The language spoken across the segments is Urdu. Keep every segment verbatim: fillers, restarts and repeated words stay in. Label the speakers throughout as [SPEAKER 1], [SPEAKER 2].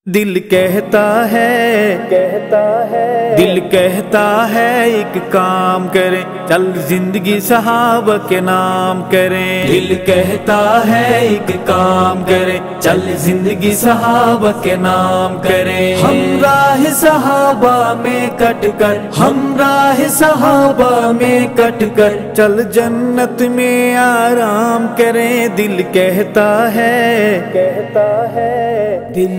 [SPEAKER 1] دل کہتا ہے کہتا ہے دل کہتا ہے ایک کام کریں، چل زندگی صحابہ کے نام کریں۔ دل کہتا ہے ایک کام کریں، چل زندگی صحابہ کے نام کریں۔ ہم راہ صحابہ میں کٹ کر ہم راہ صحابہ میں کٹ کر چل جنت میں آرام کریں۔ دل کہتا ہے کہتا ہے دل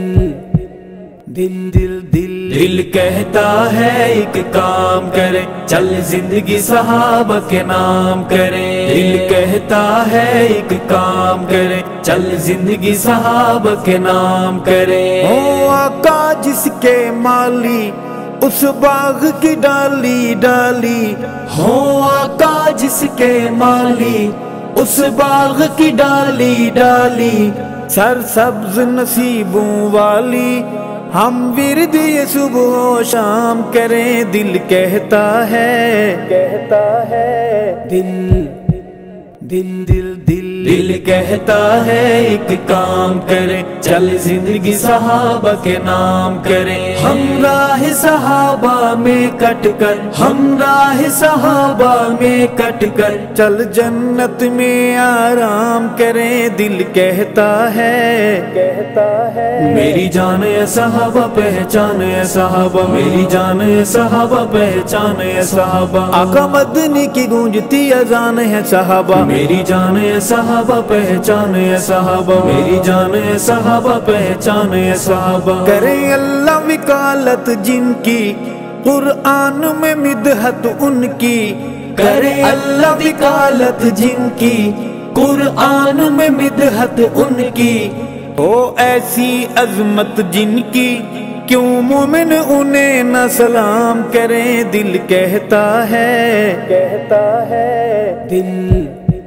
[SPEAKER 1] دل دل دل دل کہتا ہے ایک کام کریں، چل زندگی صحابہ کے نام کریں۔ دل کہتا ہے ایک کام کریں، چل زندگی صحابہ کے نام کریں۔ او آقا جس کے مالی اس باغ کی ڈالی ڈالی، ہو آقا جس کے مالی اس باغ کی ڈالی ڈالی، سر سبز نصیبوں والی ہم ورد یہ صبح و شام کریں۔ دل کہتا ہے کہتا ہے دل دل دل دل دل کہتا ہے ایک کام کریں، چل زندگی صحابہ کے نام کریں۔ ہم راہ صحابہ میں کٹ کر ہم راہ صحابہ میں کٹ کر چل جنت میں آرام کریں۔ دل کہتا ہے کہتا ہے میری جان اے صحابہ پہچان اے صحابہ، میری جان اے صحابہ پہچان اے صحابہ، آقا مدنی کی گونجتی اذان ہے صحابہ، میری جان اے صحابہ پہچان اے صحابہ، میری جان اے صحابہ پہچان اے صحابہ۔ کریں اللہ وکالت جن کی قرآن میں مدحت ان کی، کریں اللہ وکالت جن کی قرآن میں مدحت ان کی، او ایسی عظمت جن کی کیوں مومن انہیں نہ سلام کریں۔ دل کہتا ہے کہتا ہے دل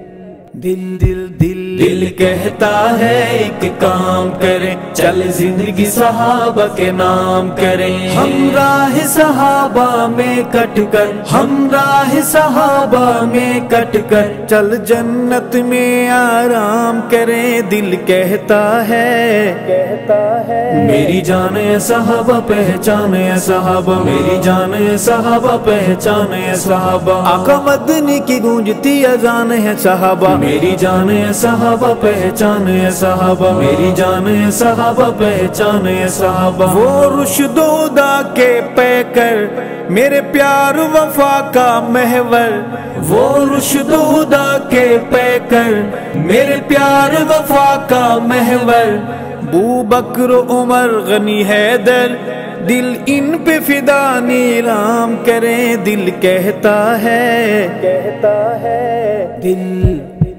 [SPEAKER 1] دل دل دل دل کہتا ہے ایک کام کریں، چل زندگی صحابہ کے نام کریں۔ ہم راہ صحابہ میں کٹ کر ہم راہ صحابہ میں کٹ کر چل جنت میں آرام کریں۔ دل کہتا ہے کہتا ہے میری جان اے صحابہ پہچان اے صحابہ، میری جان اے صحابہ پہچان اے صحابہ، آقا مدنی کی گونجتی اذان ہے صحابہ، میری جان اے صحابہ پہچان اے صحابہ، میری جان اے صحابہ پہچان اے صحابہ۔ وہ رشد و ہدا کے پیکر میرے پیار وفا کا محور، وہ رشد و ہدا کے پیکر میرے پیار وفا کا محور، ابو بکر عمر غنی حیدر دل ان پہ فدا نیلام کریں۔ دل کہتا ہے کہتا ہے دل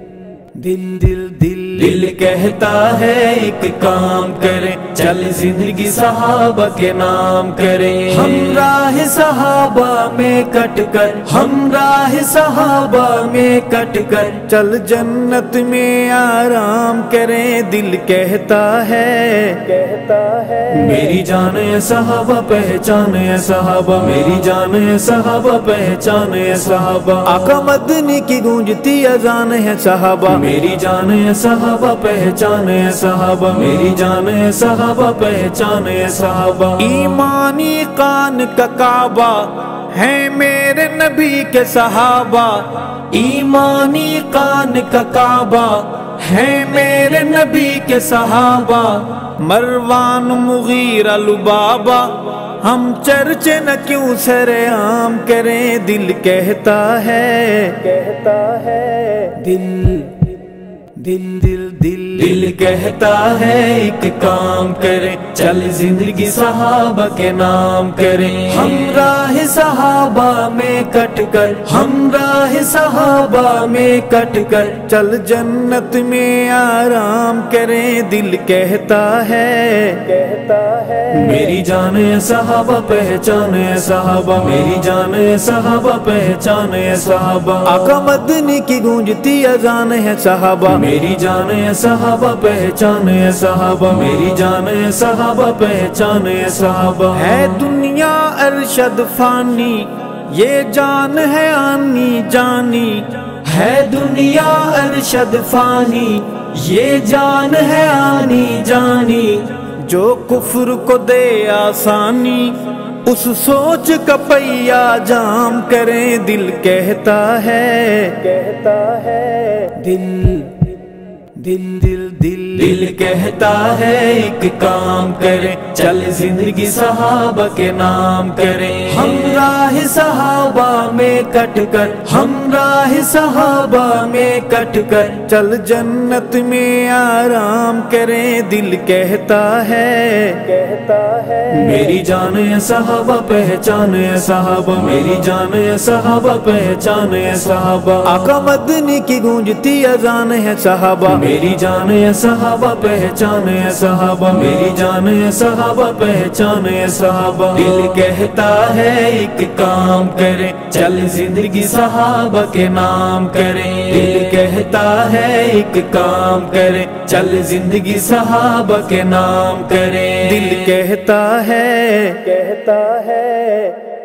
[SPEAKER 1] دل دل دل دل کہتا ہے ایک کام کریں، چل زندگی صحابہ کے نام کریں۔ ہم راہ صحابہ میں کٹ کر ہم راہ صحابہ میں کٹ کر چل جنت میں آرام کریں۔ دل کہتا ہے کہتا ہے میری جان اے صحابہ پہچان اے صحابہ، میری جان اے صحابہ پہچان اے صحابہ، آقا مدنی کی گونجتی اذان ہے صحابہ، میری جان اے صحابہ پہچان اے صحابہ، میری جان اے صحابہ پہچان اے صحابہ۔ ایمانی قان کا کعبہ ہے میرے نبی کے صحابہ، ایمانی قان کا کعبہ ہے میرے نبی کے صحابہ، مروان مغیرہ لبابہ ہم چرچے نہ کیوں سر عام کریں۔ دل کہتا ہے کہتا ہے دل دل دل دل دل کہتا ہے ایک کام کریں، چل زندگی صحابہ کے نام کریں۔ ہم راہ صحابہ میں کٹ کر ہم راہ صحابہ میں کٹ کر چل جنت میں آرام کریں۔ دل کہتا ہے کہتا ہے میری جان اے صحابہ پہچان اے صحابہ، میری جان اے صحابہ پہچان اے صحابہ، آقا مدنی کی گونجتی اذان ہے صحابہ، میری جان اے صحابہ پہچان اے صحابہ، میری جان اے صحابہ پہچان اے صحابہ۔ ہے دنیا ارشد فانی یہ جان ہے آنی جانی، ہے دنیا ارشد فانی یہ جان ہے آنی جانی، جو کفر کو دے آسانی اس سوچ کا پہیا جام کریں. دل کہتا ہے کہتا ہے دل دل دل دل دل کہتا ہے ایک کام کریں چل زندگی صحابہ کے نام کریں. ہم راہ صحابہ میں کٹ کر ہم راہ صحابہ میں کٹ کر چل جنت میں آرام کریں. دل کہتا ہے کہتا ہے میری جان ہے صحابہ پہچان ہے صحابہ میری جان ہے صحابہ پہچان ہے صحابہ. آقا مدنی کی گونجتی اذان ہے صحابہ میری جان ہے صحابہ پہچان ہے صحابہ میری جان ہے صحابہ پہچان ہے صحابہ. دل کہتا ہے ایک کام کریں چل زندگی صحابہ کے نام کریں. دل کہتا ہے ایک کام کریں چل زندگی صحابہ کے نام کریں. دل کہتا ہے کہتا ہے